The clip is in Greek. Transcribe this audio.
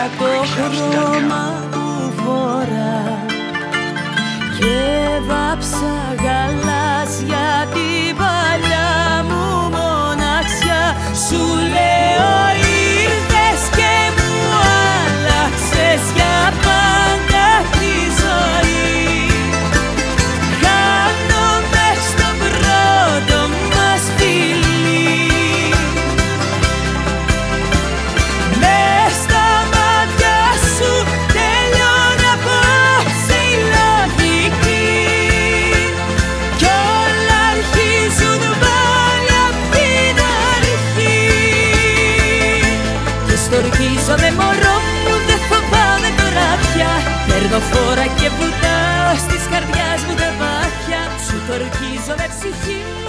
το χρώμα που φορά και βάψα γαλάζια την παλιά μου μοναξιά. Σου λέω ήρθες και μου άλλαξες για πάντα τη ζωή. Χάνομαι στο πρώτο μας φιλί. Μες στα μάτια σου τελειώνει απόψε η λογική κι όλα αρχίζουν πάλι απ' την αρχή. Και στορκίζομαι μωρό μου, δεν φοβάμαι τώρα πια. Παίρνω φόρα και βουτάω στις καρδιάς μου τα βάθια. Σου τορκίζομαι ψυχή.